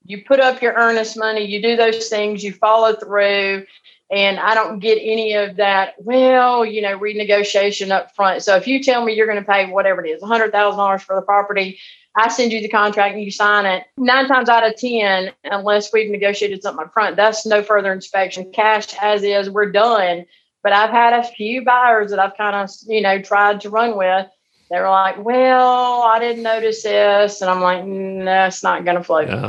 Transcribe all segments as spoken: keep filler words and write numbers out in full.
you put up your earnest money, you do those things, you follow through. And I don't get any of that, well, you know, renegotiation up front. So if you tell me you're going to pay whatever it is, one hundred thousand dollars for the property, I send you the contract and you sign it. Nine times out of ten, unless we've negotiated something up front, that's no further inspection. Cash as is, we're done. But I've had a few buyers that I've kind of, you know, tried to run with. They were like, well, I didn't notice this. And I'm like, no, that's not going to float. Yeah.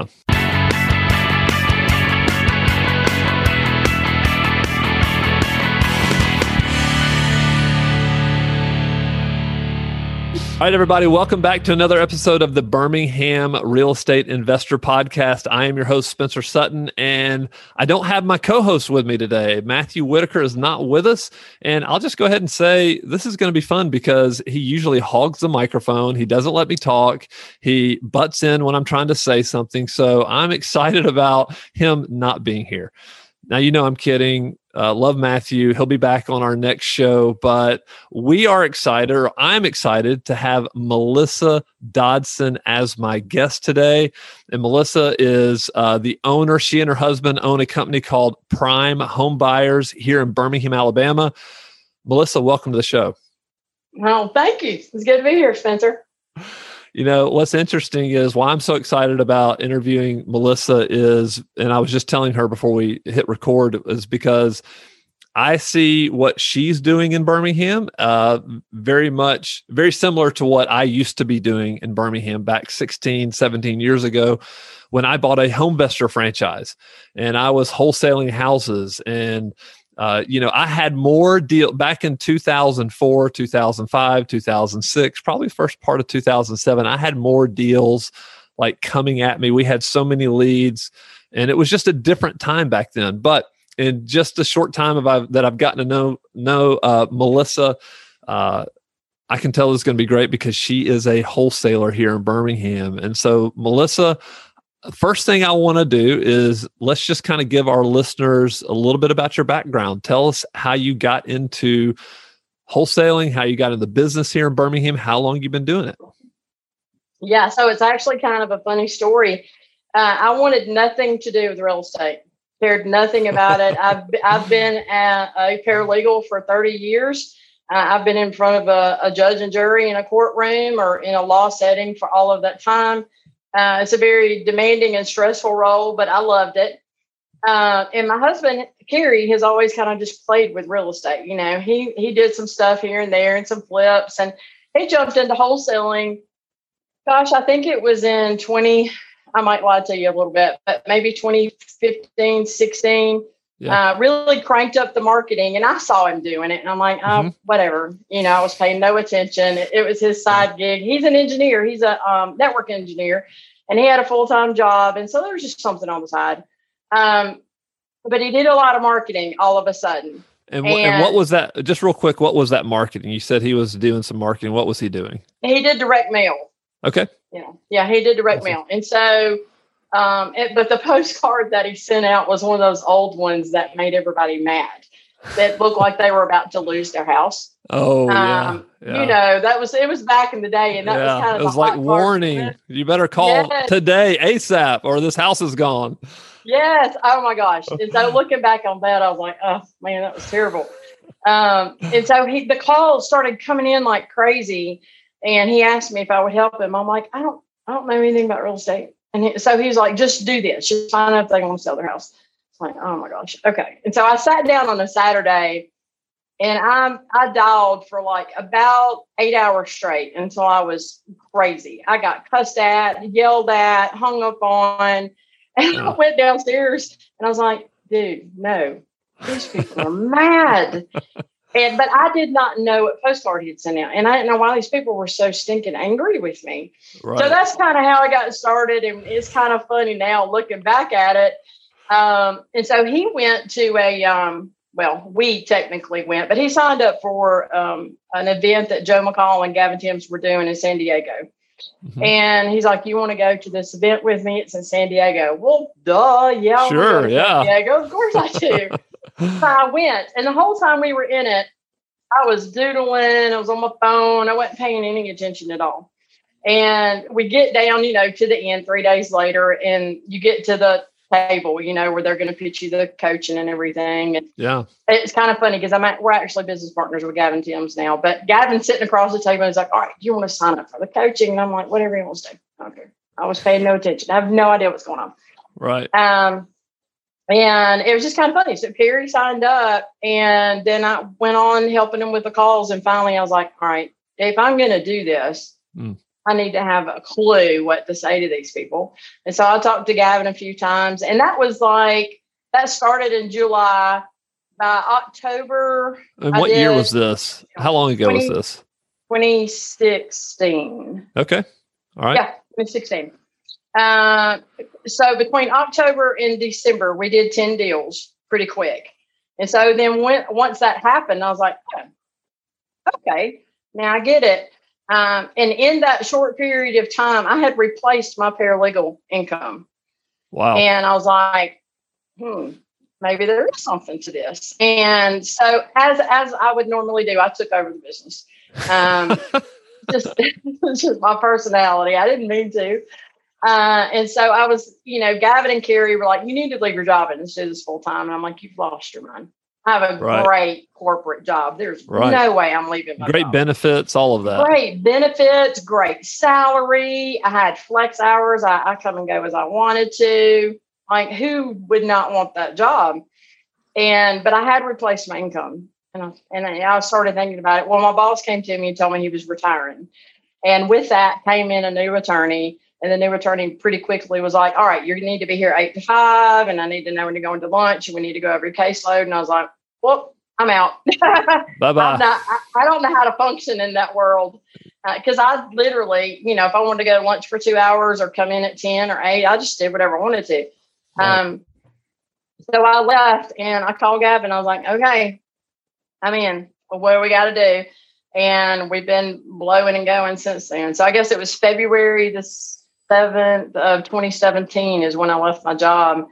All right, everybody, welcome back to another episode of the Birmingham Real Estate Investor Podcast. I am your host, Spencer Sutton, and I don't have my co-host with me today. Matthew Whitaker is not with us, and I'll just go ahead and say this is going to be fun because he usually hogs the microphone. He doesn't let me talk. He butts in when I'm trying to say something, so I'm excited about him not being here. Now, you know I'm kidding. Uh, love Matthew. He'll be back on our next show, but we are excited, or I'm excited to have Melissa Dodson as my guest today. And Melissa is uh, the owner. She and her husband own a company called Prime Home Buyers here in Birmingham, Alabama. Melissa, welcome to the show. Well, thank you. It's good to be here, Spencer. You know, what's interesting is why I'm so excited about interviewing Melissa is, and I was just telling her before we hit record, is because I see what she's doing in Birmingham uh, very much, very similar to what I used to be doing in Birmingham back sixteen, seventeen years ago when I bought a HomeVestor franchise and I was wholesaling houses. And Uh, you know, I had more deal back in two thousand four, two thousand five, two thousand six, probably first part of two thousand seven. I had more deals like coming at me. We had so many leads, and it was just a different time back then. But in just a short time of I've, that I've gotten to know know uh, Melissa, uh, I can tell it's going to be great because she is a wholesaler here in Birmingham. And so, Melissa, first thing I want to do is let's just kind of give our listeners a little bit about your background. Tell us how you got into wholesaling, how you got into the business here in Birmingham, how long you've been doing it. Yeah, so it's actually kind of a funny story. Uh, I wanted nothing to do with real estate. Cared nothing about it. I've I've been a, a paralegal for thirty years. Uh, I've been in front of a, a judge and jury in a courtroom or in a law setting for all of that time. Uh, it's a very demanding and stressful role, but I loved it. Uh, and my husband, Kerry, has always kind of just played with real estate. You know, he he did some stuff here and there and some flips, and he jumped into wholesaling. Gosh, I think it was in twenty, I might lie to you a little bit, but maybe twenty fifteen, sixteen. Yeah. Uh, really cranked up the marketing, and I saw him doing it, and I'm like, oh, mm-hmm. whatever. You know, I was paying no attention. It, it was his side gig. He's an engineer. He's a um, network engineer, and he had a full-time job, and so there was just something on the side. Um, but he did a lot of marketing all of a sudden. And, w- and, and what was that? Just real quick, what was that marketing? You said he was doing some marketing. What was he doing? He did direct mail. Okay. Yeah, yeah, he did direct awesome. mail, and so. Um, it, but the postcard that he sent out was one of those old ones that made everybody mad, that looked like they were about to lose their house. Oh, um, yeah, yeah. You know, that was, it was back in the day. And that yeah, was kind of, it was like warning, you better call yes. today ASAP or this house is gone. Yes. Oh my gosh. And so looking back on that, I was like, oh man, that was terrible. Um, and so he, the calls started coming in like crazy, and he asked me if I would help him. I'm like, I don't, I don't know anything about real estate. And he, so he's like, just do this. Just find out if they want to sell their house. It's like, oh my gosh. Okay. And so I sat down on a Saturday, and I I dialed for like about eight hours straight until I was crazy. I got cussed at, yelled at, hung up on, and yeah. I went downstairs and I was like, dude, no, these people are mad. And, but I did not know what postcard he had sent out. And I didn't know why these people were so stinking angry with me. Right. So that's kind of how I got started. And it's kind of funny now looking back at it. Um, and so he went to a, um, well, we technically went, but he signed up for um, an event that Joe McCall and Gavin Timms were doing in San Diego. Mm-hmm. And he's like, you want to go to this event with me? It's in San Diego. Well, duh. Yeah. Sure. Yeah. San Diego. Of course I do. So I went, and the whole time we were in it, I was doodling. I was on my phone. I wasn't paying any attention at all. And we get down, you know, to the end three days later, and you get to the table, you know, where they're going to pitch you the coaching and everything. And yeah, it's kind of funny because I'm at, we're actually business partners with Gavin Timms now, but Gavin's sitting across the table and he's like, all right, do you want to sign up for the coaching? And I'm like, whatever he wants to do. Okay. I was paying no attention. I have no idea what's going on. Right. Um, and it was just kind of funny. So Carrie signed up, and then I went on helping him with the calls. And finally I was like, all right, if I'm going to do this, mm. I need to have a clue what to say to these people. And so I talked to Gavin a few times, and that was like, that started in July. By October. And what year was this? How long ago twenty, was this? twenty sixteen. Okay. All right. Yeah, twenty sixteen. Uh, so between October and December, we did ten deals pretty quick. And so then when, once that happened, I was like, oh, okay, now I get it. Um, and in that short period of time, I had replaced my paralegal income. Wow. And I was like, hmm. maybe there is something to this. And so as as I would normally do, I took over the business. Um, just, just my personality. I didn't mean to. Uh, and so I was, you know, Gavin and Carrie were like, you need to leave your job and do this full time. And I'm like, you've lost your mind. I have a right. great corporate job. There's right. no way I'm leaving my Great job. benefits, all of that. Great benefits, great salary. I had flex hours. I, I come and go as I wanted to. Like, who would not want that job? And, but I had replaced my income. And I, and I started thinking about it. Well, my boss came to me and told me he was retiring. And with that came in a new attorney. And the new attorney pretty quickly was like, all right, you need to be here eight to five. And I need to know when you're going to lunch. And we need to go over your caseload. And I was like, well, I'm out. Bye-bye. I'm not, I, I don't know how to function in that world. Because uh, I literally, you know, if I wanted to go to lunch for two hours or come in at ten or eight, I just did whatever I wanted to. Right. Um, so I left and I called Gavin. I was like, okay, I'm in. Well, what do we got to do? And we've been blowing and going since then. So I guess it was February the seventh of twenty seventeen is when I left my job.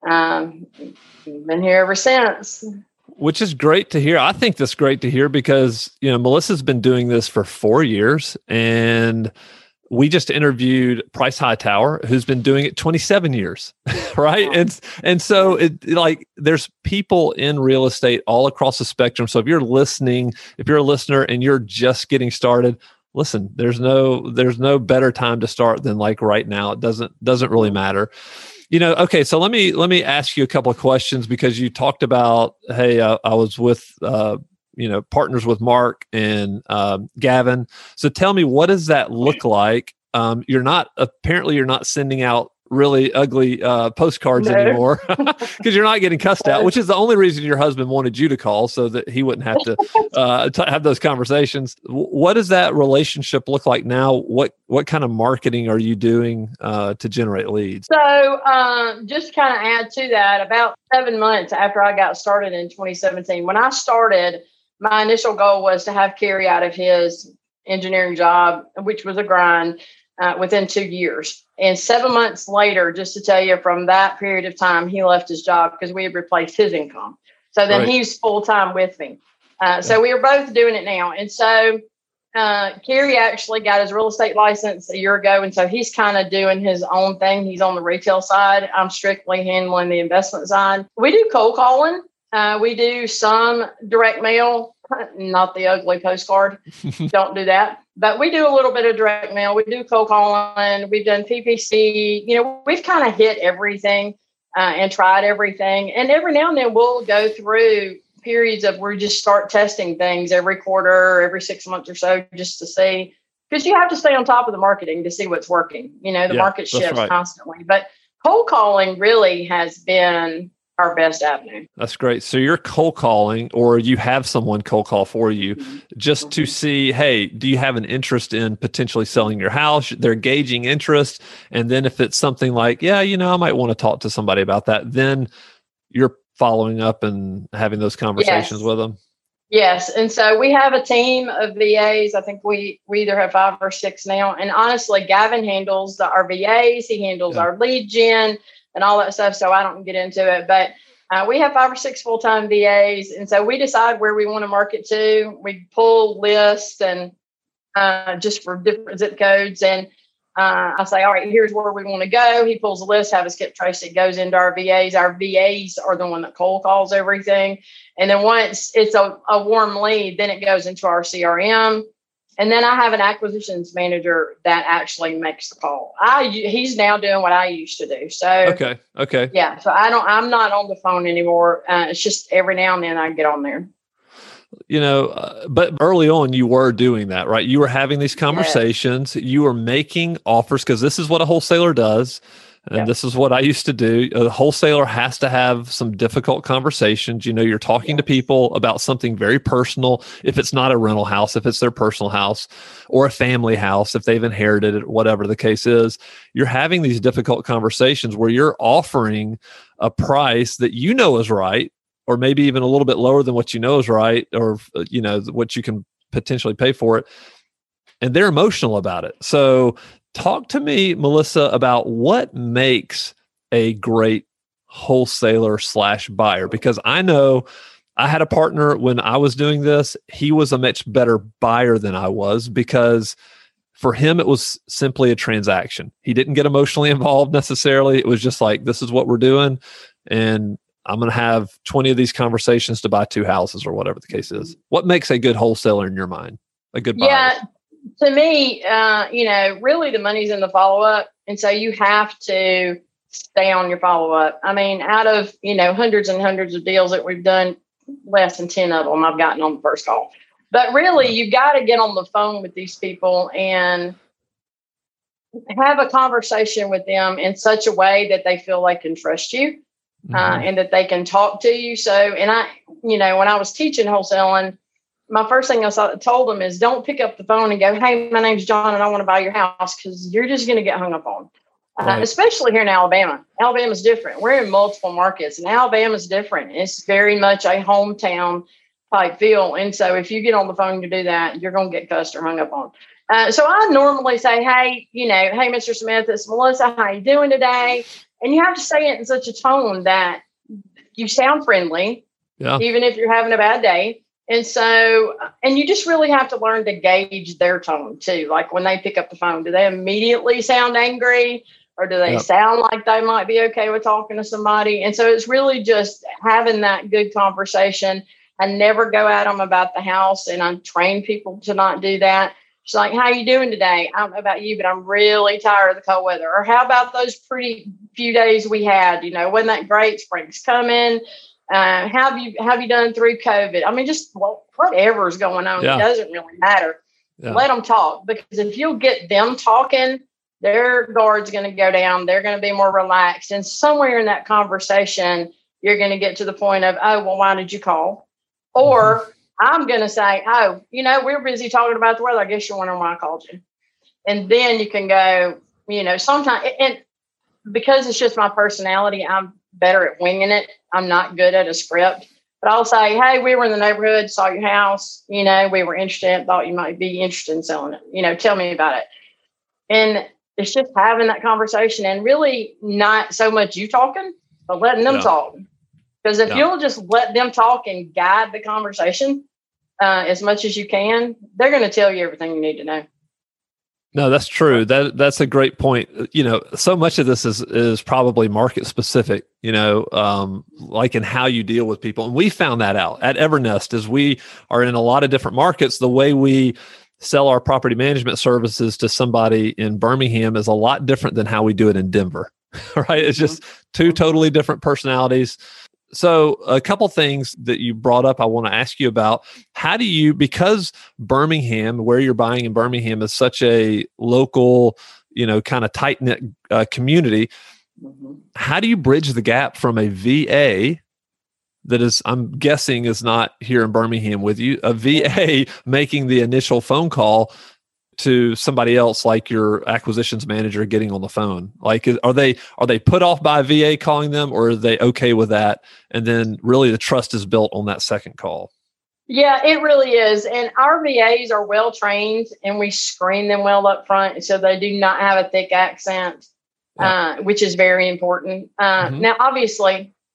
Um, been here ever since. Which is great to hear. I think that's great to hear because, you know, Melissa's been doing this for four years and we just interviewed Price Hightower, who's been doing it twenty-seven years, right? Yeah. And and so it like there's people in real estate all across the spectrum. So if you're listening, if you're a listener and you're just getting started, listen, there's no there's no better time to start than like right now. It doesn't doesn't really matter. You know, okay, so let me let me ask you a couple of questions because you talked about, hey, uh, I was with uh you know, partners with Mark and um, Gavin. So tell me, what does that look like? Um, you're not, apparently you're not sending out really ugly uh, postcards no. anymore because you're not getting cussed out, which is the only reason your husband wanted you to call so that he wouldn't have to uh, t- have those conversations. W- what does that relationship look like now? What, what kind of marketing are you doing uh, to generate leads? So um, just kind of add to that, about seven months after I got started in twenty seventeen, when I started, my initial goal was to have Carrie out of his engineering job, which was a grind, uh, within two years. And seven months later, just to tell you, from that period of time, he left his job because we had replaced his income. So then right. he's full-time with me. Uh, so we are both doing it now. And so uh, Carrie actually got his real estate license a year ago. And so he's kind of doing his own thing. He's on the retail side. I'm strictly handling the investment side. We do cold calling. Uh, we do some direct mail, not the ugly postcard. Don't do that. But we do a little bit of direct mail. We do cold calling. We've done P P C. You know, we've kind of hit everything uh, and tried everything. And every now and then we'll go through periods of where we just start testing things every quarter, every six months or so, just to see. Because you have to stay on top of the marketing to see what's working. You know, the yeah, market shifts right. constantly. But cold calling really has been our best avenue. That's great. So you're cold calling, or you have someone cold call for you mm-hmm. just mm-hmm. to see, hey, do you have an interest in potentially selling your house? They're gauging interest. And then if it's something like, yeah, you know, I might want to talk to somebody about that, then you're following up and having those conversations yes. with them. Yes. And so we have a team of V As. I think we, we either have five or six now. And honestly, Gavin handles the, our V As. He handles yeah. our lead gen and all that stuff. So I don't get into it, but uh, we have five or six full-time V As. And so we decide where we want to market to. We pull lists and uh, just for different zip codes. And uh, I say, all right, here's where we want to go. He pulls a list, have us get traced. It goes into our V As. Our V As are the one that cold calls everything. And then once it's a, a warm lead, then it goes into our C R M. And then I have an acquisitions manager that actually makes the call. I he's now doing what I used to do. So okay, okay, yeah. So I don't. I'm not on the phone anymore. Uh, it's just every now and then I get on there. You know, uh, but early on you were doing that, right? You were having these conversations. Yeah. You were making offers because this is what a wholesaler does. And yeah. This is what I used to do. A wholesaler has to have some difficult conversations. You know, you're talking yeah. to people about something very personal. If it's not a rental house, if it's their personal house or a family house, if they've inherited it, whatever the case is, you're having these difficult conversations where you're offering a price that you know is right, or maybe even a little bit lower than what you know is right, or, you know, what you can potentially pay for it. And they're emotional about it. So talk to me, Melissa, about what makes a great wholesaler slash buyer, because I know I had a partner when I was doing this. He was a much better buyer than I was because for him, it was simply a transaction. He didn't get emotionally involved necessarily. It was just like, this is what we're doing. And I'm going to have twenty of these conversations to buy two houses or whatever the case is. What makes a good wholesaler in your mind? A good buyer? Yeah. To me, uh, you know, really the money's in the follow-up. And so you have to stay on your follow-up. I mean, out of, you know, hundreds and hundreds of deals that we've done, less than ten of them I've gotten on the first call. But really, you've got to get on the phone with these people and have a conversation with them in such a way that they feel they can trust you mm-hmm. uh, and that they can talk to you. So, and I, you know, when I was teaching wholesaling, my first thing I told them is don't pick up the phone and go, hey, my name's John and I want to buy your house, because you're just going to get hung up on, right. uh, especially here in Alabama. Alabama's different. We're in multiple markets and Alabama's different. It's very much a hometown type feel. And so if you get on the phone to do that, you're going to get cussed or hung up on. Uh, so I normally say, hey, you know, hey, Mister Smith, it's Melissa. How you doing today? And you have to say it in such a tone that you sound friendly, yeah. even if you're having a bad day. And so, and you just really have to learn to gauge their tone too. Like when they pick up the phone, do they immediately sound angry, or do they yep. sound like they might be okay with talking to somebody? And so it's really just having that good conversation. I never go at them about the house, and I train people to not do that. It's like, how you doing today? I don't know about you, but I'm really tired of the cold weather. Or how about those pretty few days we had? You know, wasn't that great? Spring's coming. Uh, how have you have you done through COVID? I mean, just well, whatever is going on, yeah. it doesn't really matter. Yeah. Let them talk, because if you'll get them talking, their guard's going to go down. They're going to be more relaxed. And somewhere in that conversation, you're going to get to the point of, oh, well, why did you call? Or mm-hmm. I'm going to say, oh, you know, we're busy talking about the weather. I guess you're wondering why I called you. And then you can go, you know, sometimes, and because it's just my personality, I'm better at winging it. I'm not good at a script, but I'll say, hey, we were in the neighborhood, saw your house, you know, we were interested, thought you might be interested in selling it. You know, tell me about it. And it's just having that conversation, and really not so much you talking, but letting them yeah. talk. Because if yeah. you'll just let them talk and guide the conversation uh, as much as you can, they're going to tell you everything you need to know. No, that's true. That that's a great point. You know, so much of this is is probably market specific, you know, um, like in how you deal with people. And we found that out at Evernest, as we are in a lot of different markets. The way we sell our property management services to somebody in Birmingham is a lot different than how we do it in Denver, right? It's just two totally different personalities. So a couple things that you brought up, I want to ask you about. How do you, because Birmingham, where you're buying in Birmingham, is such a local, you know, kind of tight-knit uh, community, mm-hmm. how do you bridge the gap from a V A that is, I'm guessing, is not here in Birmingham with you, a V A making the initial phone call to somebody else, like your acquisitions manager getting on the phone? Like, are they are they put off by a V A calling them, or are they okay with that? And then really the trust is built on that second call. Yeah, it really is. And our V As are well trained, and we screen them well up front, so they do not have a thick accent, yeah. uh, which is very important. Uh, mm-hmm. Now, obviously,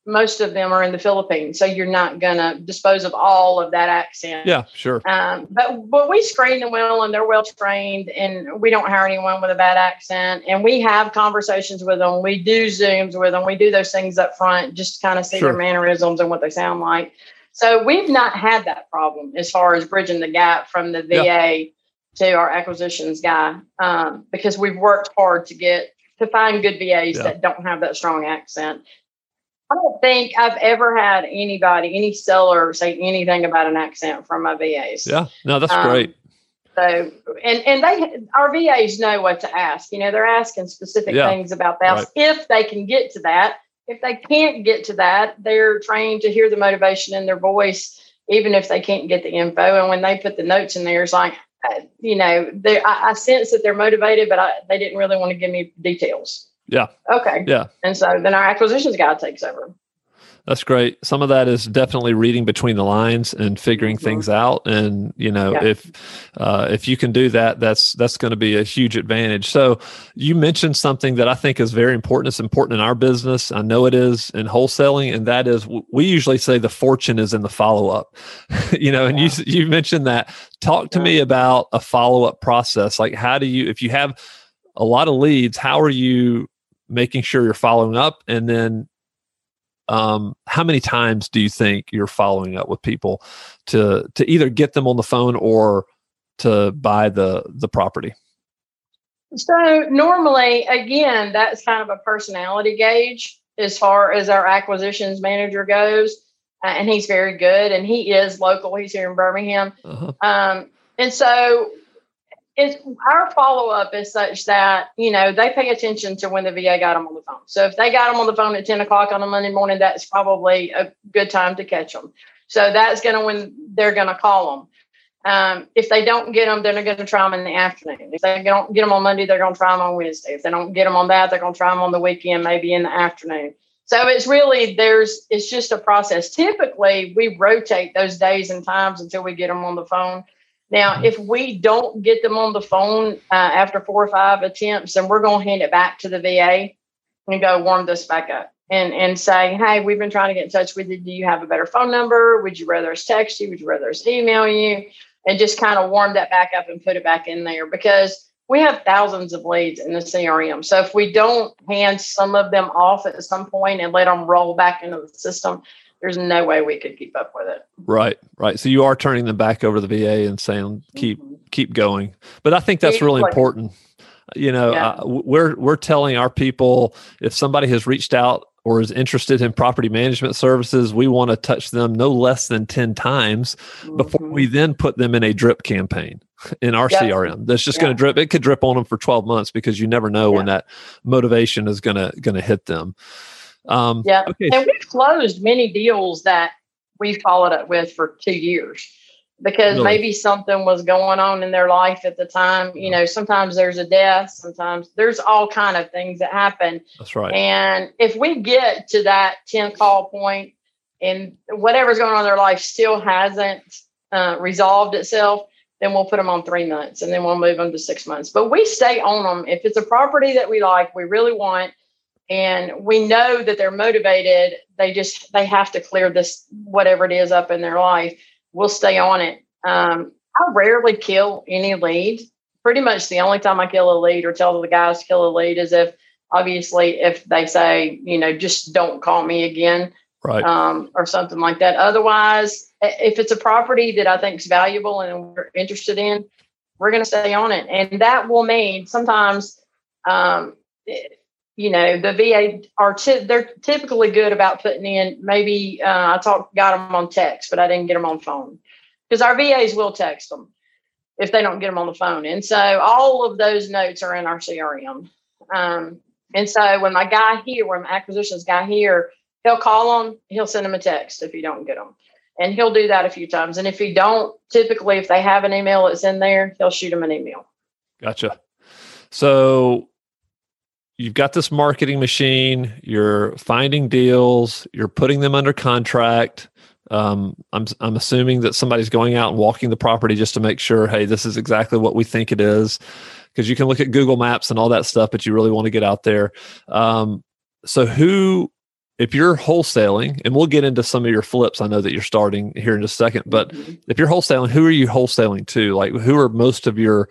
most of them are in the Philippines, so you're not going to dispose of all of that accent. Yeah, sure. Um, but but we screen them well, and they're well trained, and we don't hire anyone with a bad accent. And we have conversations with them. We do Zooms with them. We do those things up front just to kind of see Sure. their mannerisms and what they sound like. So we've not had that problem as far as bridging the gap from the V A yeah. to our acquisitions guy, um, because we've worked hard to get to find good V As yeah. that don't have that strong accent. I don't think I've ever had anybody, any seller, say anything about an accent from my V As. Yeah, no, that's um, great. So, and and they, our V As know what to ask. You know, they're asking specific yeah. things about that right. if they can get to that. If they can't get to that, they're trained to hear the motivation in their voice, even if they can't get the info. And when they put the notes in there, it's like, you know, they, I, I sense that they're motivated, but I, they didn't really want to give me details. Yeah. Okay. Yeah. And so then our acquisitions guy takes over. That's great. Some of that is definitely reading between the lines and figuring mm-hmm. things out. And, you know, yeah. if, uh, if you can do that, that's, that's going to be a huge advantage. So you mentioned something that I think is very important. It's important in our business. I know it is in wholesaling. And that is, we usually say the fortune is in the follow-up, you know, and yeah. you, you mentioned that. Talk to yeah. me about a follow-up process. Like, how do you, if you have a lot of leads, how are you making sure you're following up? And then, Um, how many times do you think you're following up with people to to either get them on the phone or to buy the the property? So normally, again, that's kind of a personality gauge as far as our acquisitions manager goes, uh, and he's very good, and he is local. He's here in Birmingham, uh-huh. um, and so. It's, our follow-up is such that, you know, they pay attention to when the V A got them on the phone. So if they got them on the phone at ten o'clock on a Monday morning, that's probably a good time to catch them. So that's going to when they're going to call them. Um, if they don't get them, then they're going to try them in the afternoon. If they don't get them on Monday, they're going to try them on Wednesday. If they don't get them on that, they're going to try them on the weekend, maybe in the afternoon. So it's really, there's, it's just a process. Typically, we rotate those days and times until we get them on the phone. Now, if we don't get them on the phone uh, after four or five attempts, then we're going to hand it back to the V A and go warm this back up and, and say, hey, we've been trying to get in touch with you. Do you have a better phone number? Would you rather us text you? Would you rather us email you? And just kind of warm that back up and put it back in there, because we have thousands of leads in the C R M. So if we don't hand some of them off at some point and let them roll back into the system, there's no way we could keep up with it. Right, right. So you are turning them back over to the V A and saying, keep mm-hmm. keep going. But I think that's really important. You know, yeah. uh, we're we're telling our people, if somebody has reached out or is interested in property management services, we want to touch them no less than ten times mm-hmm. before we then put them in a drip campaign in our yep. C R M. That's just yeah. going to drip. It could drip on them for twelve months because you never know yeah. when that motivation is going to going to hit them. Um, yeah. Okay. And we've closed many deals that we followed up with for two years because really? maybe something was going on in their life at the time. You know, sometimes there's a death, sometimes there's all kind of things that happen. That's right. And if we get to that ten call point and whatever's going on in their life still hasn't uh, resolved itself, then we'll put them on three months and then we'll move them to six months. But we stay on them. If it's a property that we like, we really want, and we know that they're motivated, they just, they have to clear this, whatever it is up in their life, we'll stay on it. Um, I rarely kill any lead. Pretty much the only time I kill a lead or tell the guys to kill a lead is if, obviously, if they say, you know, just don't call me again, right, um, or something like that. Otherwise, if it's a property that I think is valuable and we're interested in, we're going to stay on it. And that will mean sometimes, um, it, you know, the V A are t- they're typically good about putting in maybe uh, I talked got them on text, but I didn't get them on phone because our V As will text them if they don't get them on the phone. And so all of those notes are in our C R M. Um, and so when my guy here, when my acquisitions guy here, he'll call them, he'll send them a text if you don't get them. And he'll do that a few times. And if he don't, typically if they have an email that's in there, he'll shoot them an email. Gotcha. So you've got this marketing machine, you're finding deals, you're putting them under contract. Um, I'm I'm assuming that somebody's going out and walking the property just to make sure, hey, this is exactly what we think it is. Because you can look at Google Maps and all that stuff, but you really want to get out there. Um, so who if you're wholesaling, and we'll get into some of your flips, I know that you're starting here in just a second, but mm-hmm. if you're wholesaling, who are you wholesaling to? Like, who are most of your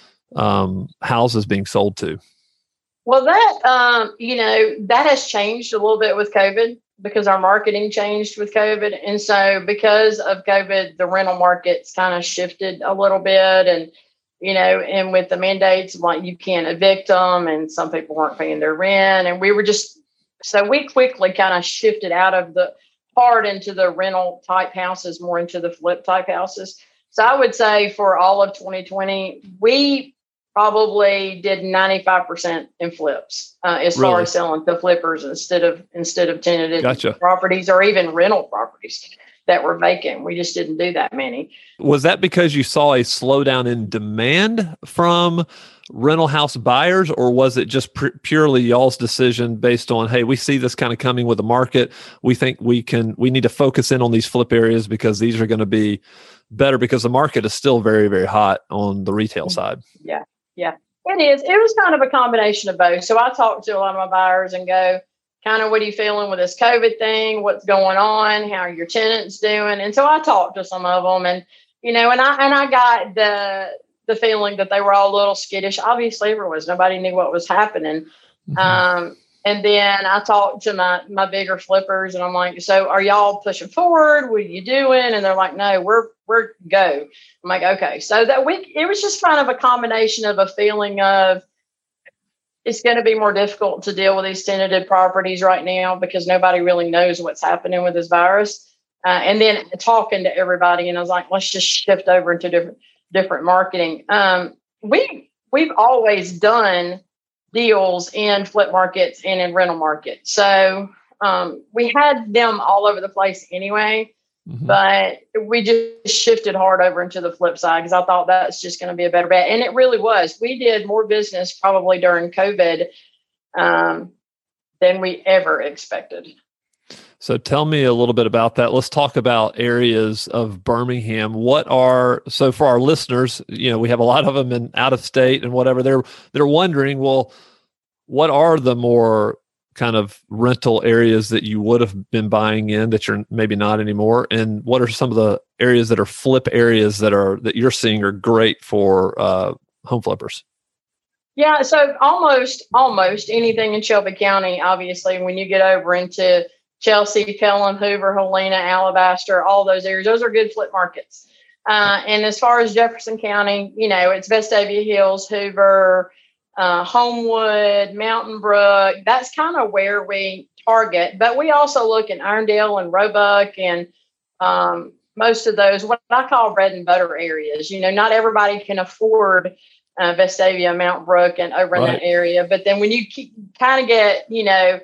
um, houses being sold to? Well, that, um, you know, that has changed a little bit with COVID because our marketing changed with COVID. And so because of COVID, the rental market's kind of shifted a little bit. And, you know, and with the mandates, like you can't evict them, and some people weren't paying their rent. And we were just, so we quickly kind of shifted out of the hard into the rental type houses, more into the flip type houses. So I would say for all of twenty twenty, we probably did ninety-five percent in flips uh, as really? far as selling to flippers instead of instead of tenanted gotcha. properties or even rental properties that were vacant. We just didn't do that many. Was that because you saw a slowdown in demand from rental house buyers, or was it just pr- purely y'all's decision based on, hey, we see this kind of coming with the market. We think we can, we need to focus in on these flip areas because these are going to be better because the market is still very, very hot on the retail side. Yeah. Yeah, it is. It was kind of a combination of both. So I talk to a lot of my buyers and go, kind of, what are you feeling with this COVID thing? What's going on? How are your tenants doing? And so I talked to some of them, and, you know, and I, and I got the, the feeling that they were all a little skittish. Obviously there was, nobody knew what was happening. Mm-hmm. Um, and then I talked to my, my bigger flippers, and I'm like, so are y'all pushing forward? What are you doing? And they're like, no, we're, we're go. I'm like, okay. So that week, it was just kind of a combination of a feeling of, it's going to be more difficult to deal with these tenanted properties right now because nobody really knows what's happening with this virus. Uh, and then talking to everybody, and I was like, let's just shift over into different, different marketing. Um, we, we've always done deals in flip markets and in rental markets. So um, we had them all over the place anyway, mm-hmm. but we just shifted hard over into the flip side because I thought that's just going to be a better bet. And it really was. We did more business probably during COVID um, than we ever expected. So tell me a little bit about that. Let's talk about areas of Birmingham. What are, so for our listeners, you know, we have a lot of them in out of state and whatever, they're, they're wondering, well, what are the more kind of rental areas that you would have been buying in that you're maybe not anymore? And what are some of the areas that are flip areas that are, that you're seeing are great for uh, home flippers? Yeah. So almost, almost anything in Shelby County, obviously, when you get over into Chelsea, Pelham, Hoover, Helena, Alabaster, all those areas, those are good flip markets. Uh, and as far as Jefferson County, you know, it's Vestavia Hills, Hoover, uh, Homewood, Mountain Brook. That's kind of where we target. But we also look in Irondale and Roebuck and um, most of those, what I call bread and butter areas. You know, not everybody can afford uh, Vestavia, Mountain Brook, and over in right. that area. But then when you kind of get, you know,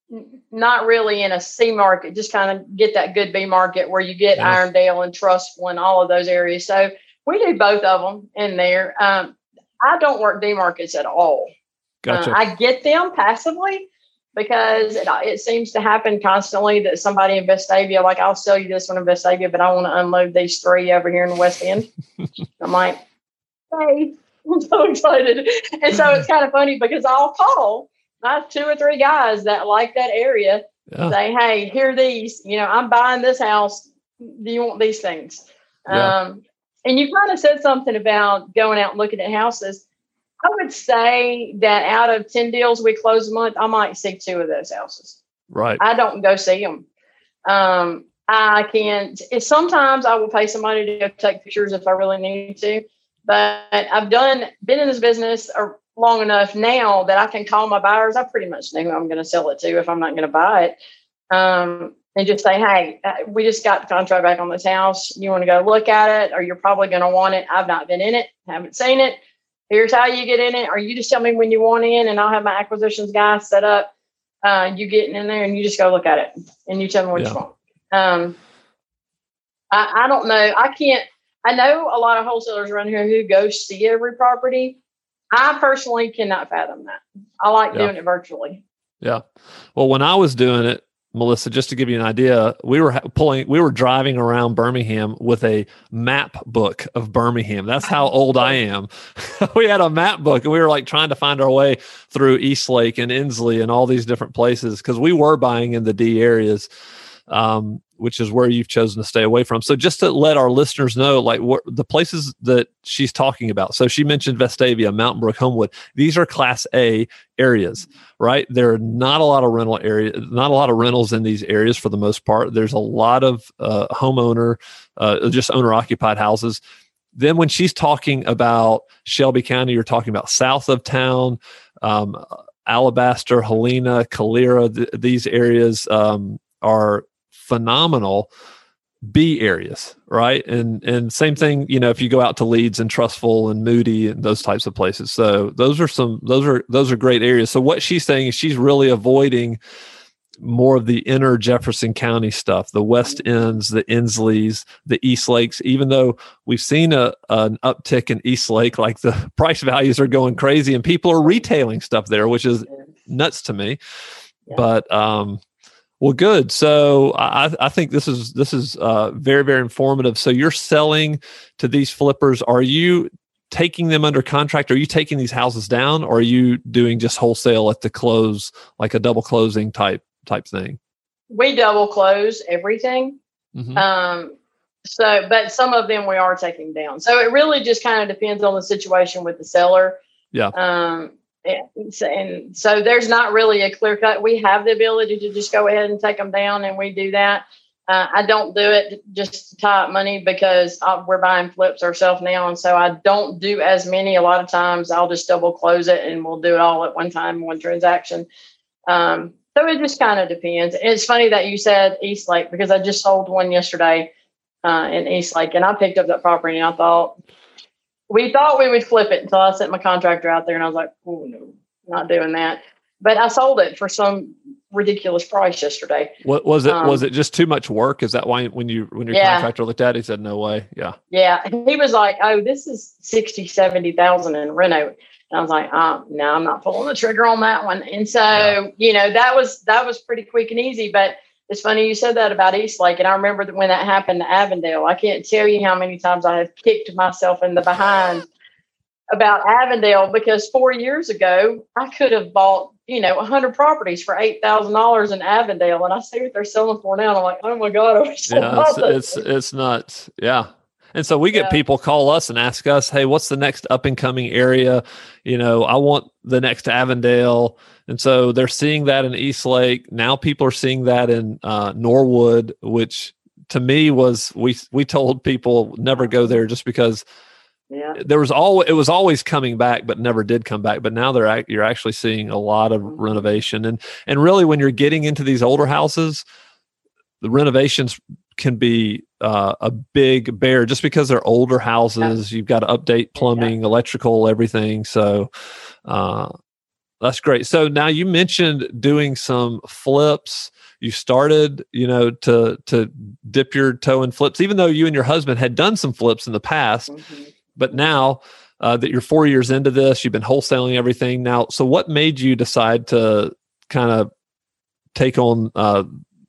not really in a C market, just kind of get that good B market where you get yeah. Irondale and Trustful and all of those areas. So we do both of them in there. Um, I don't work D markets at all. Gotcha. Uh, I get them passively because it, it seems to happen constantly that somebody in Vestavia, like, I'll sell you this one in Vestavia, but I want to unload these three over here in the West End. I'm like, hey, I'm so excited. And so it's kind of funny because I'll call I have two or three guys that like that area yeah. say, hey, here are these, you know, I'm buying this house. Do you want these things? Yeah. Um, and you kind of said something about going out and looking at houses. I would say that out of ten deals we close a month, I might see two of those houses. Right. I don't go see them. Um, I can't, it's, sometimes I will pay somebody to go take pictures if I really need to, but I've done, been in this business or long enough now that I can call my buyers. I pretty much know who I'm going to sell it to if I'm not going to buy it. Um, and just say, hey, we just got the contract back on this house. You want to go look at it, or you're probably going to want it. I've not been in it, haven't seen it. Here's how you get in it. Or you just tell me when you want in, and I'll have my acquisitions guy set up. Uh, you getting in there and you just go look at it and you tell me what yeah. you want. Um, I, I don't know. I can't, I know a lot of wholesalers around here who go see every property. I personally cannot fathom that. I like yeah. doing it virtually. Yeah. Well, when I was doing it, Melissa, just to give you an idea, we were pulling, we were driving around Birmingham with a map book of Birmingham. That's how old I am. We had a map book and we were like trying to find our way through Eastlake and Inslee and all these different places because we were buying in the D areas. Um, which is where you've chosen to stay away from. So just to let our listeners know, like what the places that she's talking about. So she mentioned Vestavia, Mountain Brook, Homewood. These are Class A areas, right? There are not a lot of rental area, not a lot of rentals in these areas for the most part. There's a lot of uh, homeowner, uh, just owner occupied houses. Then when she's talking about Shelby County, you're talking about south of town, um, Alabaster, Helena, Calera. Th- these areas um, are phenomenal B areas, right? And and same thing, you know, if you go out to Leeds and Trustful and Moody and those types of places. So those are some those are those are great areas. So what she's saying is she's really avoiding more of the inner Jefferson County stuff, the West Ends, the Insleys, the East Lakes. Even though we've seen a an uptick in East Lake, like the price values are going crazy and people are retailing stuff there, which is nuts to me. Yeah. But um Well, good. So I, I think this is this is uh, very, very informative. So you're selling to these flippers. Are you taking them under contract? Are you taking these houses down, or are you doing just wholesale at the close, like a double closing type type thing? We double close everything. Mm-hmm. Um, so, but some of them we are taking down. So it really just kind of depends on the situation with the seller. Yeah. Um, And so, and so there's not really a clear cut. We have the ability to just go ahead and take them down, and we do that. Uh, I don't do it just to tie up money because uh, we're buying flips ourselves now. And so I don't do as many. A lot of times I'll just double close it and we'll do it all at one time, one transaction. Um, so it just kind of depends. It's funny that you said Eastlake because I just sold one yesterday uh, in Eastlake, and I picked up that property and I thought, we thought we would flip it until I sent my contractor out there, and I was like, oh, no, not doing that. But I sold it for some ridiculous price yesterday. What was it? Um, was it just too much work? Is that why when you when your yeah. contractor looked at it, he said, no way? Yeah. Yeah. He was like, oh, this is sixty, seventy thousand in reno. And I was like, oh, no, I'm not pulling the trigger on that one. And so, yeah. you know, that was that was pretty quick and easy. But it's funny you said that about Eastlake, and I remember that when that happened to Avondale. I can't tell you how many times I have kicked myself in the behind about Avondale, because four years ago I could have bought, you know, one hundred properties for eight thousand dollars in Avondale, and I see what they're selling for now. And I'm like, oh my god, I wish yeah, it's, it's it's nuts, yeah. And so we get yeah. people call us and ask us, hey, what's the next up and coming area? You know, I want the next Avondale. And so they're seeing that in Eastlake. Now people are seeing that in uh, Norwood, which to me was, we we told people never go there just because yeah. there was all it was always coming back, but never did come back. But now they're you're actually seeing a lot of renovation. And and really when you're getting into these older houses, the renovations can be uh, a big bear just because they're older houses. Yeah. You've got to update plumbing, yeah. electrical, everything. So uh, that's great. So now you mentioned doing some flips. You started, you know, to to dip your toe in flips, even though you and your husband had done some flips in the past. Mm-hmm. But now uh, that you're four years into this, you've been wholesaling everything now. So what made you decide to kind of take on uh,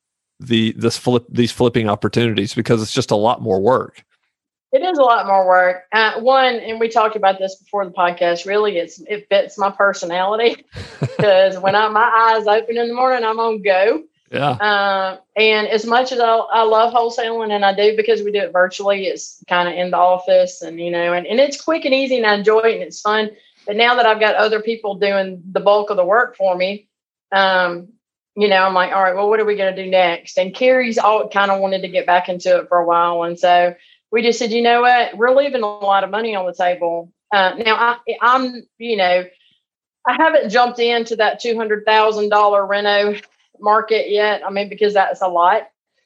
the this flip these flipping opportunities, because it's just a lot more work? It is a lot more work. Uh, one, and we talked about this before the podcast, really it's it fits my personality, because when I, my eyes open in the morning, I'm on go. Yeah. Um, and as much as I, I love wholesaling, and I do because we do it virtually, it's kind of in the office, and, you know, and, and it's quick and easy, and I enjoy it and it's fun. But now that I've got other people doing the bulk of the work for me, um, you know, I'm like, all right, well, what are we going to do next? And Carrie's all kind of wanted to get back into it for a while. And so we just said, you know what, we're leaving a lot of money on the table. Uh, now I, I'm, you know, I haven't jumped into that two hundred thousand dollars reno market yet. I mean, because that's a lot.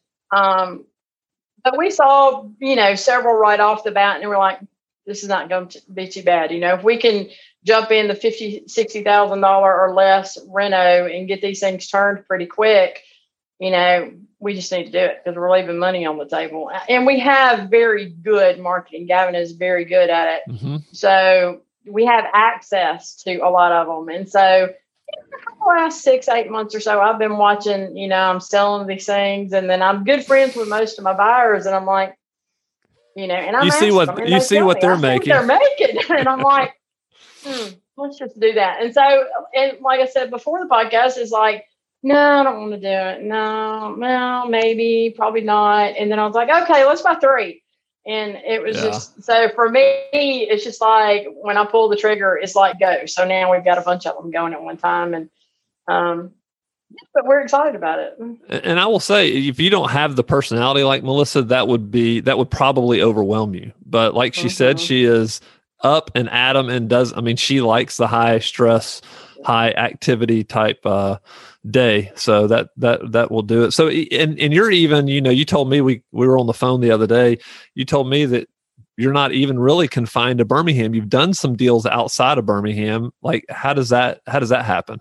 Um, but we saw, you know, several right off the bat, and we're like, this is not going to be too bad. You know, if we can jump in the fifty, sixty thousand dollars or less reno and get these things turned pretty quick, you know, we just need to do it because we're leaving money on the table. And we have very good marketing. Gavin is very good at it. Mm-hmm. So we have access to a lot of them. And so the last six, eight months or so, I've been watching, you know, I'm selling these things, and then I'm good friends with most of my buyers, and I'm like, you know, and I'm you see what them, and you they see tell what me, they're I see making. what they're making, and I'm like, hmm, let's just do that. And so, and like I said before the podcast, is like, no, I don't want to do it. No, well, maybe, probably not. And then I was like, okay, let's buy three. And it was Yeah. just, so for me, it's just like when I pull the trigger, it's like go. So now we've got a bunch of them going at one time. And, um, but we're excited about it. And I will say, if you don't have the personality like Melissa, that would be, that would probably overwhelm you. But like she mm-hmm. said, she is up and at 'em and does, I mean, she likes the high stress, high activity type, uh, day. So that, that, that will do it. So, and, and you're even, you know, you told me, we, we were on the phone the other day, you told me that you're not even really confined to Birmingham. You've done some deals outside of Birmingham. Like, how does that, how does that happen?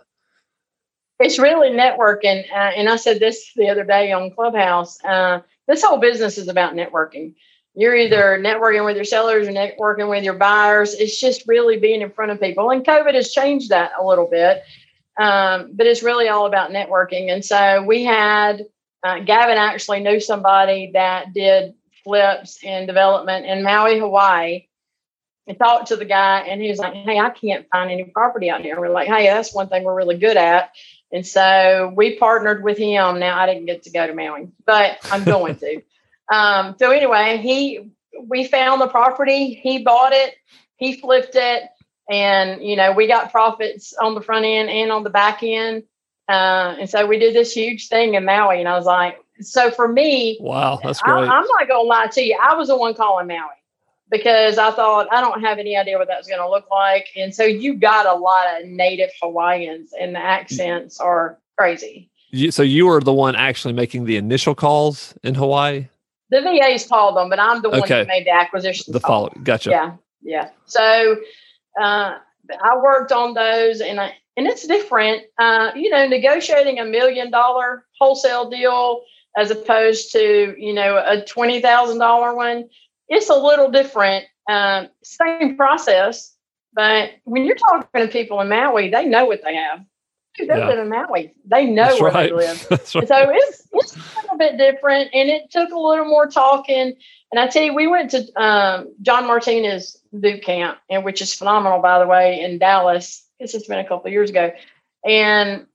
It's really networking. Uh, and I said this the other day on Clubhouse. Uh, this whole business is about networking. You're either networking with your sellers or networking with your buyers. It's just really being in front of people. And COVID has changed that a little bit. Um, but it's really all about networking. And so we had, uh, Gavin actually knew somebody that did flips and development in Maui, Hawaii. And talked to the guy, and he was like, hey, I can't find any property out here. We're like, hey, that's one thing we're really good at. And so we partnered with him. Now I didn't get to go to Maui, but I'm going to. Um, so anyway, he, we found the property, he bought it, he flipped it. And, you know, we got profits on the front end and on the back end. Uh, and so we did this huge thing in Maui. And I was like, so for me, wow, that's great. I, I'm not going to lie to you. I was the one calling Maui because I thought, I don't have any idea what that was going to look like. And so you got a lot of native Hawaiians, and the accents are crazy. You, so you were the one actually making the initial calls in Hawaii? The V As called them, but I'm the one okay. that made the acquisition. The follow. Gotcha. Yeah. Yeah. So, uh, I worked on those, and I, and it's different, uh, you know, negotiating a million dollar wholesale deal as opposed to, you know, a twenty thousand dollars one. It's a little different, um, same process, but when you're talking to people in Maui, they know what they have. Dude, they yeah. live in Maui. They know That's where right. they live. That's right. So it's, it's a little bit different, and it took a little more talking. And I tell you, we went to um, John Martinez boot camp, and which is phenomenal, by the way, in Dallas. This has been a couple of years ago. And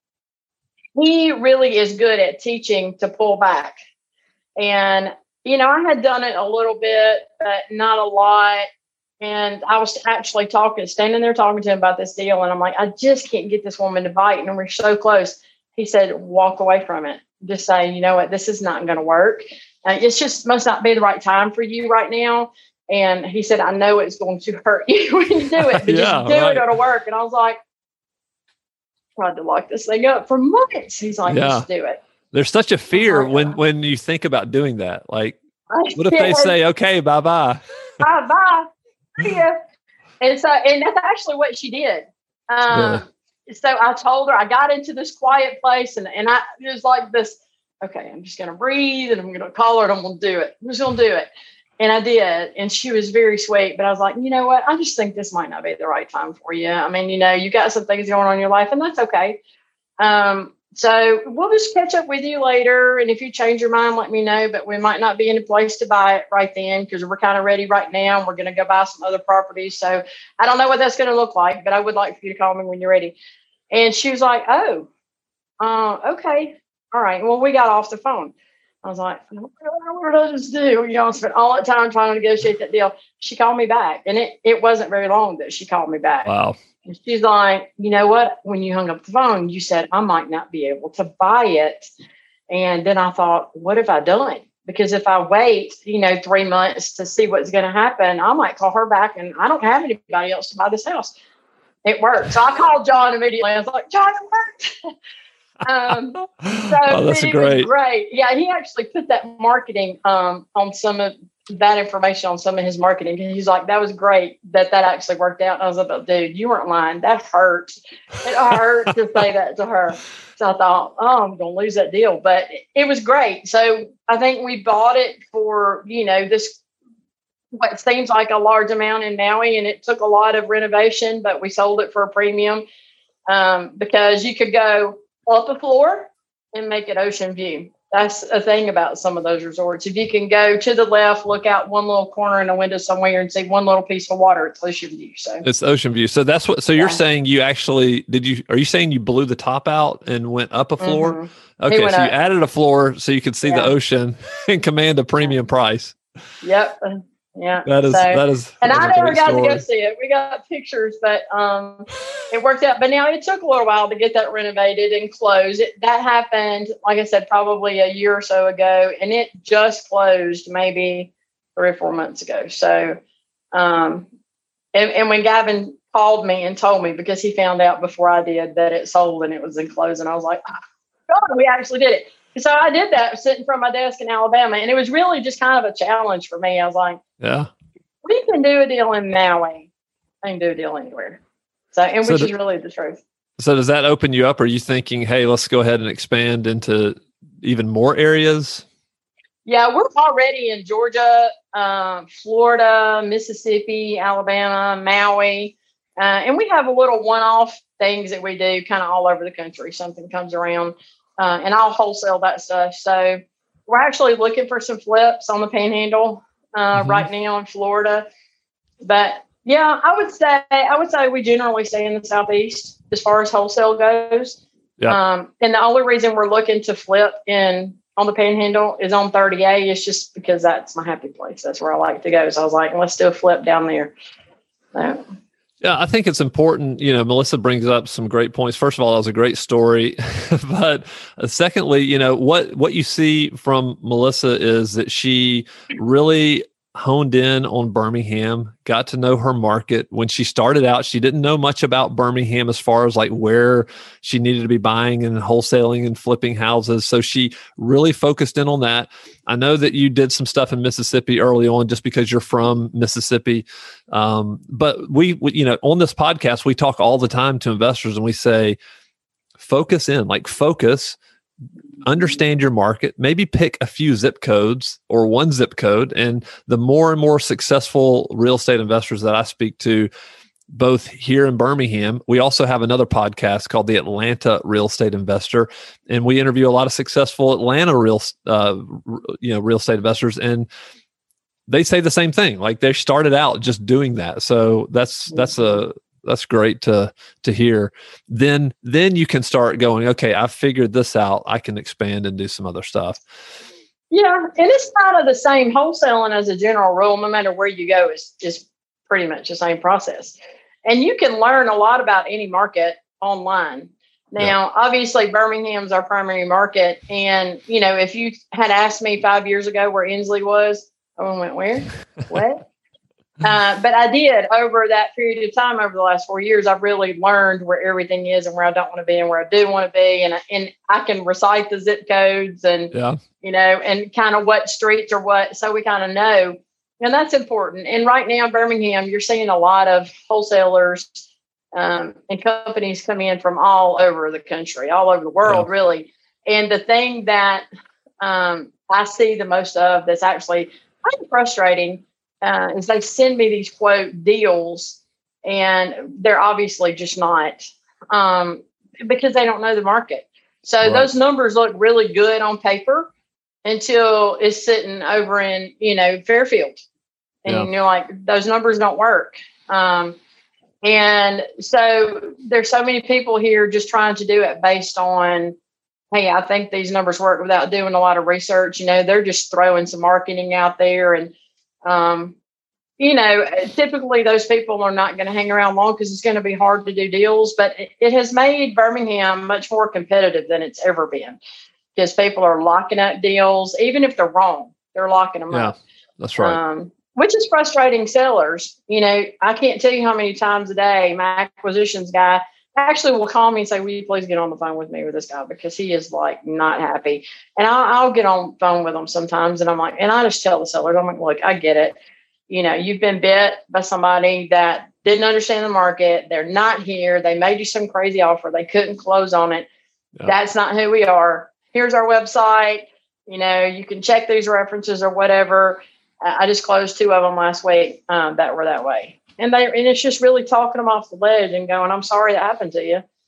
he really is good at teaching to pull back. And, you know, I had done it a little bit, but not a lot. And I was actually talking, standing there talking to him about this deal. And I'm like, I just can't get this woman to bite. And we're so close. He said, walk away from it. Just say, you know what, this is not going to work. Uh, it's just must not be the right time for you right now. And he said, I know it's going to hurt you when you do it, but yeah, just do right. it, it'll work. And I was like, tried to lock this thing up for months. He's like, yeah. just do it. There's such a fear like, when, uh, when you think about doing that. Like, what if they say, okay, bye-bye. Bye-bye. See ya. And so, and that's actually what she did. Um, really? So I told her, I got into this quiet place, and, and I, it was like this, okay, I'm just going to breathe, and I'm going to call her, and I'm going to do it. I'm just going to do it. And I did. And she was very sweet, but I was like, you know what? I just think this might not be the right time for you. I mean, you know, you got some things going on in your life, and that's okay. Um, so we'll just catch up with you later. And if you change your mind, let me know, but we might not be in a place to buy it right then, because we're kind of ready right now. We're going to go buy some other properties. So I don't know what that's going to look like, but I would like for you to call me when you're ready. And she was like, oh, uh, okay. All right. Well, we got off the phone. I was like, what did I just do? You know, I spent all that time trying to negotiate that deal. She called me back, and it, it wasn't very long that she called me back. Wow. And she's like, you know what? When you hung up the phone, you said I might not be able to buy it. And then I thought, what have I done? Because if I wait, you know, three months to see what's going to happen, I might call her back, and I don't have anybody else to buy this house. It worked. So I called John immediately. I was like, John, it worked. um, so oh, that's it great. was great. Yeah, he actually put that marketing um, on some of that information on some of his marketing. And he's like, that was great that that actually worked out. And I was like, dude, you weren't lying. That hurts. It hurt to say that to her. So I thought, oh, I'm going to lose that deal. But it was great. So I think we bought it for, you know, this, what seems like a large amount in Maui, and it took a lot of renovation, but we sold it for a premium. um, because you could go up a floor and make it ocean view. That's a thing about some of those resorts. If you can go to the left, look out one little corner in a window somewhere and see one little piece of water, it's ocean view. So it's ocean view. So that's what, so you're yeah. saying you actually, did you, are you saying you blew the top out and went up a floor? Mm-hmm. Okay. So up. You added a floor so you could see yeah. the ocean and command a premium price. Yep. Yeah. That is, so, that is, and that I is never got story. to go see it. We got pictures, but um, it worked out. But now it took a little while to get that renovated and closed. It, that happened, like I said, probably a year or so ago, and it just closed maybe three or four months ago. So, um, and, and when Gavin called me and told me, because he found out before I did that it sold and it was in closing, I was like, oh, God, we actually did it. So I did that sitting from my desk in Alabama, and it was really just kind of a challenge for me. I was like, yeah, we can do a deal in Maui. I can do a deal anywhere. So, and so which do, is really the truth. So does that open you up? Are you thinking, hey, let's go ahead and expand into even more areas? Yeah, we're already in Georgia, um, Florida, Mississippi, Alabama, Maui. Uh, and we have a little one-off things that we do kind of all over the country. Something comes around. Uh, and I'll wholesale that stuff. So we're actually looking for some flips on the Panhandle uh, mm-hmm. right now in Florida. But yeah, I would say I would say we generally stay in the Southeast as far as wholesale goes. Yeah. Um, and the only reason we're looking to flip in on the Panhandle is on thirty A. It's just because that's my happy place. That's where I like to go. So I was like, let's do a flip down there. So, yeah, I think it's important. You know, Melissa brings up some great points. First of all, that was a great story. But uh, secondly, you know, what, what you see from Melissa is that she really honed in on Birmingham, got to know her market. When she started out, she didn't know much about Birmingham as far as like where she needed to be buying and wholesaling and flipping houses. So she really focused in on that. I know that you did some stuff in Mississippi early on just because you're from Mississippi. Um, but we, we, you know, on this podcast, we talk all the time to investors and we say, focus in, like focus, understand your market, maybe pick a few zip codes or one zip code. And the more and more successful real estate investors that I speak to, both here in Birmingham, we also have another podcast called the Atlanta Real Estate Investor, and we interview a lot of successful Atlanta real, uh, you know, real estate investors, and they say the same thing. Like they started out just doing that. So that's that's a that's great to to hear. Then then you can start going, okay, I've figured this out. I can expand and do some other stuff. Yeah, and it's kind of the same wholesaling as a general rule. No matter where you go, it's just pretty much the same process. And you can learn a lot about any market online. Now, yeah. Obviously, Birmingham's our primary market. And, you know, if you had asked me five years ago where Inslee was, I went, where? What? Uh, but I did over that period of time, over the last four years, I've really learned where everything is and where I don't want to be and where I do want to be. And, and I can recite the zip codes and, yeah. you know, and kind of what streets are what. So we kind of know. And that's important. And right now in Birmingham, you're seeing a lot of wholesalers um, and companies come in from all over the country, all over the world, yeah. really. And the thing that um, I see the most of that's actually kind of frustrating uh, is they send me these quote deals, and they're obviously just not um, because they don't know the market. So right. those numbers look really good on paper until it's sitting over in, you know, Fairfield. And yeah. you're like, those numbers don't work. Um, and so there's so many people here just trying to do it based on, hey, I think these numbers work without doing a lot of research. You know, they're just throwing some marketing out there. And, um, you know, typically those people are not going to hang around long because it's going to be hard to do deals. But it, it has made Birmingham much more competitive than it's ever been because people are locking up deals. Even if they're wrong, they're locking them yeah, up. That's right. Um, which is frustrating sellers. You know, I can't tell you how many times a day my acquisitions guy actually will call me and say, will you please get on the phone with me with this guy? Because he is like not happy. And I'll, I'll get on the phone with them sometimes. And I'm like, and I just tell the sellers, I'm like, look, I get it. You know, you've been bit by somebody that didn't understand the market. They're not here. They made you some crazy offer. They couldn't close on it. Yeah. That's not who we are. Here's our website. You know, you can check these references or whatever. I just closed two of them last week um, that were that way. And they and it's just really talking them off the ledge and going, I'm sorry that happened to you.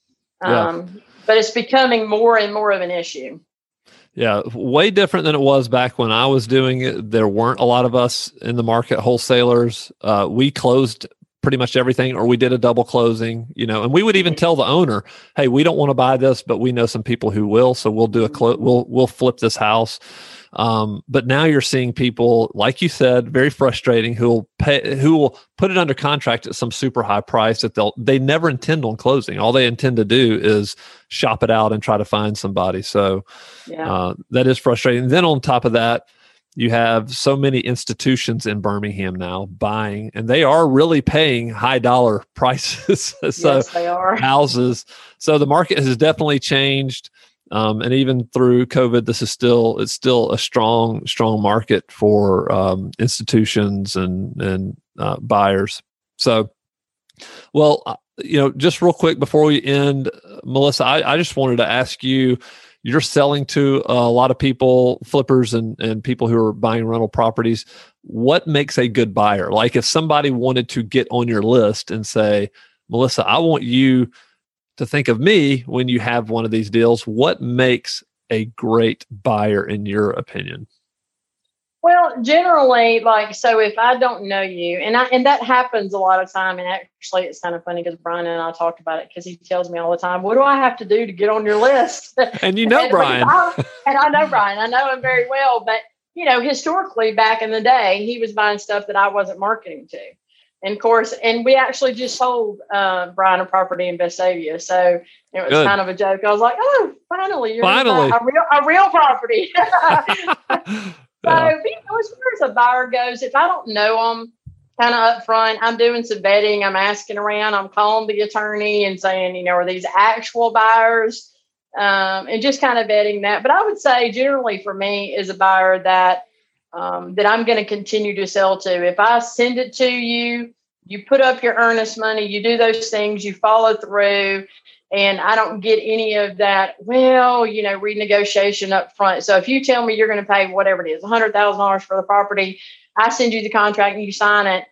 Yeah. Um, but it's becoming more and more of an issue. Yeah, way different than it was back when I was doing it. There weren't a lot of us in the market, wholesalers. Uh, we closed pretty much everything, or we did a double closing, you know, and we would even tell the owner, hey, we don't want to buy this, but we know some people who will. So we'll do a clo- we'll, we'll flip this house. Um, but now you're seeing people, like you said, very frustrating, who will pay, who will put it under contract at some super high price that they'll, they never intend on closing. All they intend to do is shop it out and try to find somebody. So yeah. uh, that is frustrating. Then on top of that, you have so many institutions in Birmingham now buying, and they are really paying high dollar prices. so yes, they are. houses. So the market has definitely changed. Um, and even through COVID, this is still, it's still a strong, strong market for um, institutions and, and uh, buyers. So, well, uh, you know, just real quick before we end, uh, Melissa, I, I just wanted to ask you, you're selling to a lot of people, flippers and, and people who are buying rental properties. What makes a good buyer? Like if somebody wanted to get on your list and say, Melissa, I want you to think of me when you have one of these deals, what makes a great buyer in your opinion? Well, generally, like, so if I don't know you, and I, and that happens a lot of time, and actually it's kind of funny because Brian and I talked about it because he tells me all the time, what do I have to do to get on your list? And you know, and Brian. I, and I know Brian, I know him very well, but you know, historically back in the day, he was buying stuff that I wasn't marketing to. And of course, and we actually just sold uh, Brian a property in Vestavia. So it was Good. kind of a joke. I was like, oh, finally, you're Finally. a real, a real property. So, Yeah. you know, as far as a buyer goes, if I don't know them kind of up front, I'm doing some vetting. I'm asking around. I'm calling the attorney and saying, you know, are these actual buyers? Um, and just kind of vetting that. But I would say generally for me is a buyer that um, that I'm going to continue to sell to. If I send it to you, you put up your earnest money, you do those things, you follow through. And I don't get any of that, well, you know, renegotiation up front. So if you tell me you're going to pay whatever it is, one hundred thousand dollars for the property, I send you the contract and you sign it.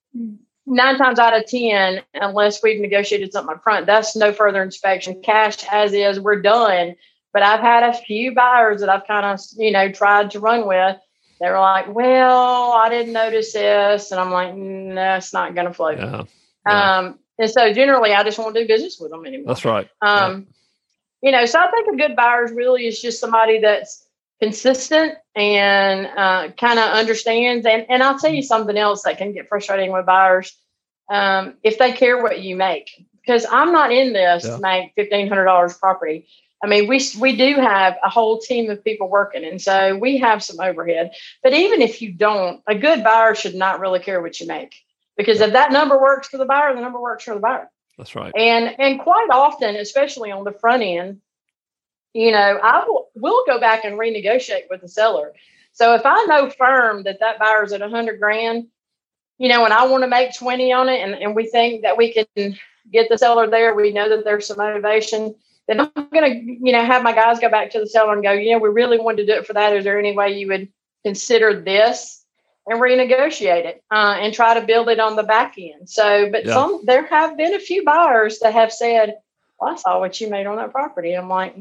Nine times out of ten, unless we've negotiated something up front, that's no further inspection. Cash as is, we're done. But I've had a few buyers that I've kind of, you know, tried to run with. They were like, well, I didn't notice this. And I'm like, no, that's not going to float. Yeah. Yeah. Um, And so generally, I just won't do business with them anymore. That's right. Um, yeah. You know, so I think a good buyer really is just somebody that's consistent and uh, kind of understands. And, and I'll tell you something else that can get frustrating with buyers. Um, if they care what you make, because I'm not in this Yeah. to make fifteen hundred dollars property. I mean, we we do have a whole team of people working. And so we have some overhead. But even if you don't, a good buyer should not really care what you make. Because if that number works for the buyer, the number works for the buyer. That's right. And and quite often, especially on the front end, you know, I will will go back and renegotiate with the seller. So if I know firm that that buyer's at a hundred grand, you know, and I want to make twenty on it, and, and we think that we can get the seller there, we know that there's some motivation, then I'm going to, you know, have my guys go back to the seller and go, you know, we really wanted to do it for that. Is there any way you would consider this? And renegotiate it uh, and try to build it on the back end. So, but Yeah. some there have been a few buyers that have said, well, I saw what you made on that property. I'm like,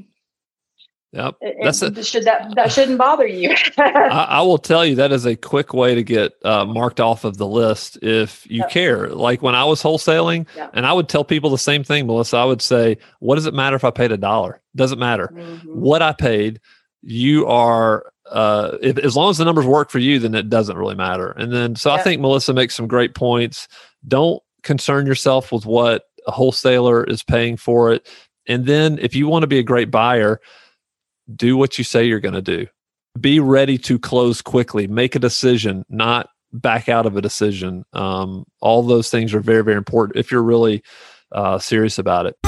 Yep. it, That's it, a, should that that shouldn't bother you. I, I will tell you that is a quick way to get uh, marked off of the list if you Yep. care. Like when I was wholesaling, Yep. and I would tell people the same thing, Melissa. I would say, "What does it matter if I paid a dollar? Doesn't matter Mhm. what I paid. You are." Uh, if, as long as the numbers work for you, then it doesn't really matter. And then, so I Yep. think Melissa makes some great points. Don't concern yourself with what a wholesaler is paying for it. And then if you want to be a great buyer, do what you say you're going to do. Be ready to close quickly, make a decision, not back out of a decision. Um, all those things are very, very important if you're really uh, serious about it.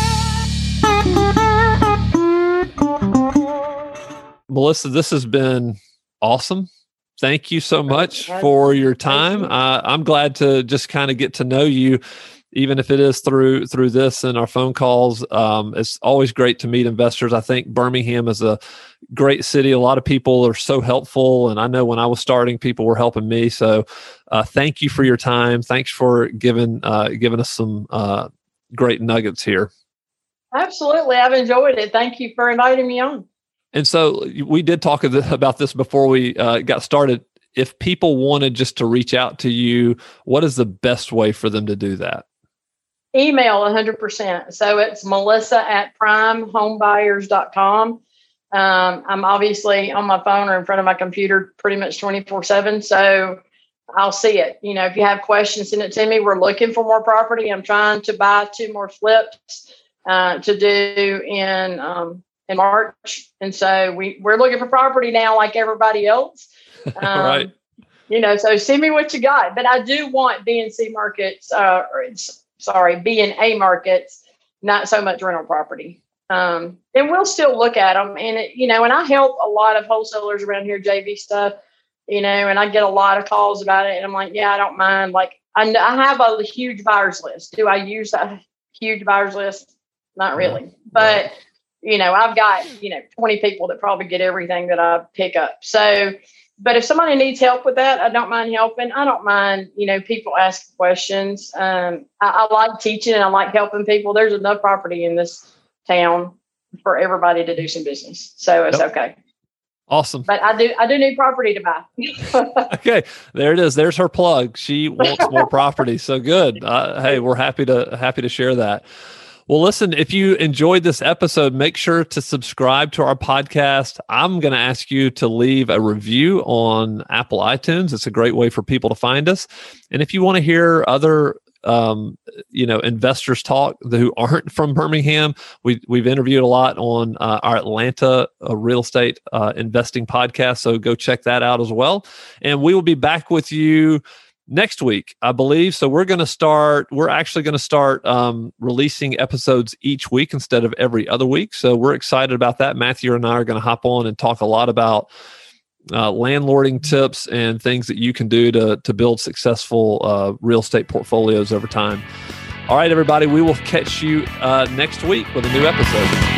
Melissa, this has been awesome. Thank you so much for your time. Uh, I'm glad to just kind of get to know you, even if it is through through this and our phone calls. Um, it's always great to meet investors. I think Birmingham is a great city. A lot of people are so helpful, and I know when I was starting, people were helping me. So, uh, thank you for your time. Thanks for giving uh, giving us some uh, great nuggets here. Absolutely. I've enjoyed it. Thank you for inviting me on. And so we did talk about this before we uh, got started. If people wanted just to reach out to you, what is the best way for them to do that? Email one hundred percent. So it's Melissa at prime homebuyers dot com. Um, I'm obviously on my phone or in front of my computer pretty much twenty-four seven. So I'll see it. You know, if you have questions, send it to me. We're looking for more property. I'm trying to buy two more flips uh, to do in um, in March. And so we, we're looking for property now like everybody else. Um, right. You know, so send me what you got. But I do want B and C markets, uh, or, sorry, B and A markets, not so much rental property. Um, and we'll still look at them. And, it, you know, and I help a lot of wholesalers around here, J V stuff, you know, and I get a lot of calls about it. And I'm like, yeah, I don't mind. Like, I, I have a huge buyers list. Do I use a huge buyers list? Not really. But, you know, I've got, you know, twenty people that probably get everything that I pick up. So, but if somebody needs help with that, I don't mind helping. I don't mind, you know, people asking questions. Um, I, I like teaching and I like helping people. There's enough property in this town for everybody to do some business. So it's yep. okay. Awesome. But I do, I do need property to buy. Okay. There it is. There's her plug. She wants more property. So good. Uh, hey, we're happy to, happy to share that. Well, listen, if you enjoyed this episode, make sure to subscribe to our podcast. I'm going to ask you to leave a review on Apple iTunes. It's a great way for people to find us. And if you want to hear other um, you know, investors talk who aren't from Birmingham, we, we've interviewed a lot on uh, our Atlanta uh, real estate uh, investing podcast. So go check that out as well. And we will be back with you next week, I believe. So we're going to start, we're actually going to start um, releasing episodes each week instead of every other week. So we're excited about that. Matthew and I are going to hop on and talk a lot about uh, landlording tips and things that you can do to, to build successful uh, real estate portfolios over time. All right, everybody, we will catch you uh, next week with a new episode.